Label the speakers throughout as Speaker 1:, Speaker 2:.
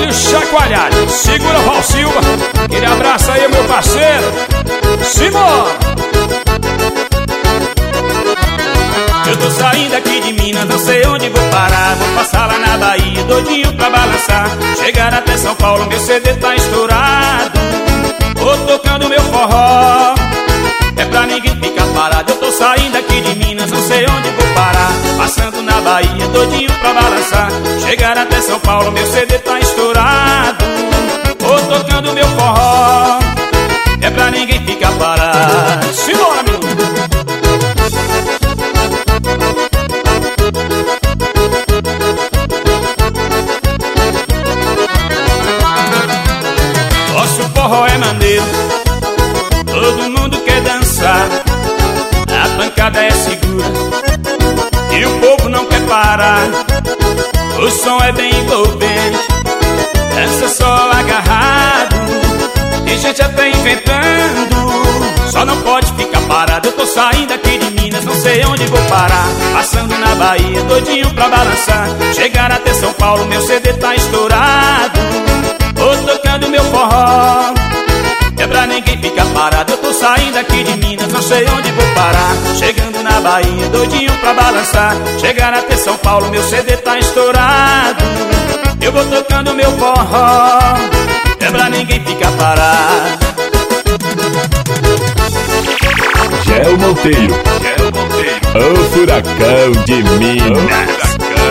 Speaker 1: e o chacoalhado. Segura o Val Silva. Aquele abraço aí, meu parceiro. Simbora!
Speaker 2: Eu tô saindo aqui de Minas, não sei onde vou parar. Vou passar lá na Bahia, doidinho pra balançar. Chegar até São Paulo, meu CD tá estourado. Tô tocando meu forró, é pra ninguém ficar parado. Eu tô saindo aqui de Minas, não sei onde vou parar. Passando na Bahia, doidinho pra balançar. Chegar até São Paulo, meu CD tá estourado. Tô tocando meu forró, é pra ninguém ficar parado.
Speaker 1: Simbora, meu!
Speaker 2: Nosso forró é maneiro, todo mundo quer dançar. A pancada é segura e o povo não quer parar. O som é bem envolvente, dança só agarrado. Tem gente até inventando, só não pode ficar parado. Eu tô saindo aqui de Minas, não sei onde vou parar. Passando na Bahia, doidinho pra balançar. Chegar até São Paulo, meu CD tá estourado. Tô tocando meu forró, é pra ninguém ficar parado. Eu tô saindo aqui de Minas, não sei onde vou parar. Chegando na Bahia, doidinho pra balançar. Chegar até São Paulo, meu CD tá estourado. Eu vou tocando meu forró, é pra ninguém ficar parado.
Speaker 3: Gel Monteiro, o furacão de Minas.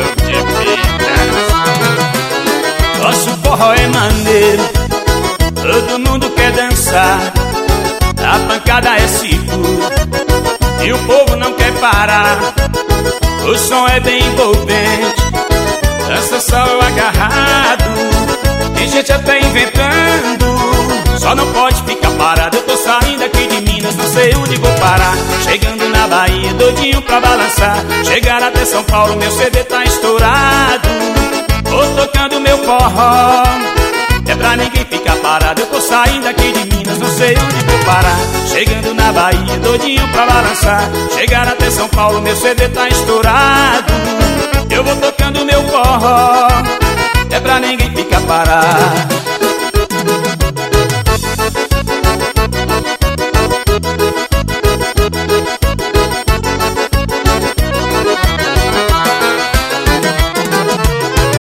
Speaker 2: Nosso forró é maneiro, todo mundo quer dançar. A pancada é segura e o povo não quer parar. O som é bem envolvente, dança só agarrado. Tem gente até inventando, só não pode ficar parado. Eu tô saindo aqui de Minas, não sei onde vou parar. Chegando na Bahia, doidinho pra balançar. Chegar até São Paulo, meu CD tá estourado. Tô tocando meu forró, é pra ninguém ficar parado. Eu tô saindo aqui de Minas, não sei onde vou parar. Chegando na Bahia, doidinho pra balançar. Chegar até São Paulo, meu CD tá estourado. Eu vou tocando meu forró, é pra ninguém ficar parado.